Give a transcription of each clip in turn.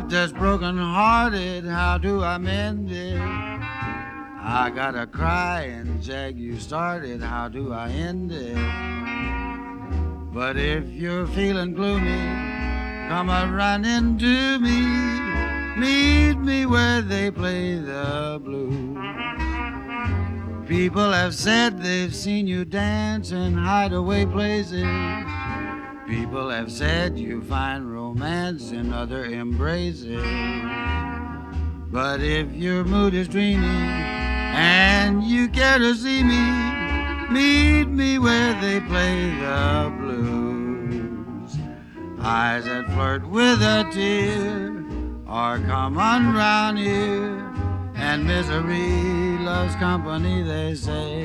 heart that's broken hearted, how do I mend it? I gotta cry and jag you started, how do I end it? But if you're feeling gloomy, come a running to me. Meet me where they play the blues. People have said they've seen you dance in hideaway places. People have said you find romance in other embraces. But if your mood is dreamy and you care to see me, meet me where they play the blues. Eyes that flirt with a tear or come on round here, and misery loves company, they say.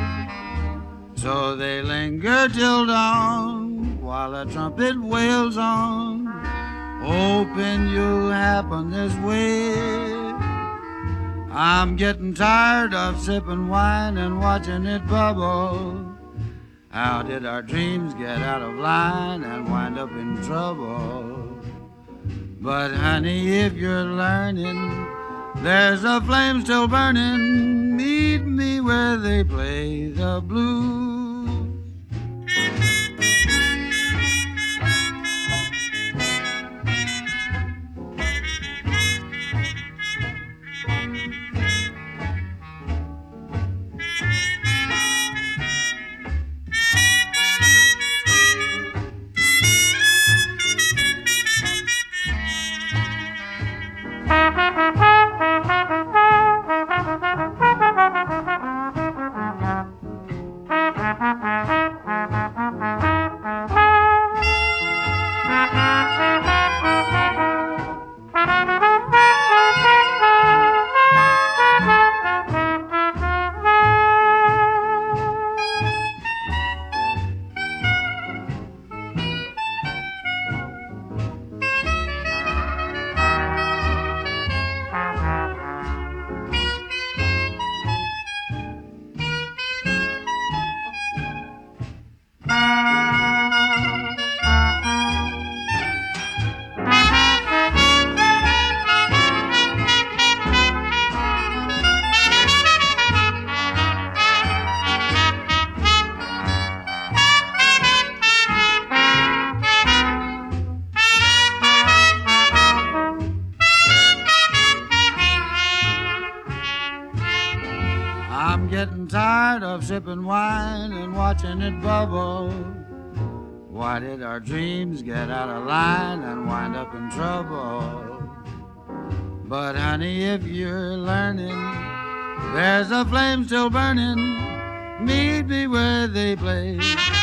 So they linger till dawn while a trumpet wails on, hoping you'll happen this way. I'm getting tired of sipping wine and watching it bubble. How did our dreams get out of line and wind up in trouble? But honey, if you're learning, there's a flame still burning. Meet me where they play the blues. I'm getting tired of sipping wine and watching it bubble. Why did our dreams get out of line and wind up in trouble? But honey, if you're learning, there's a flame still burning. Meet me where they play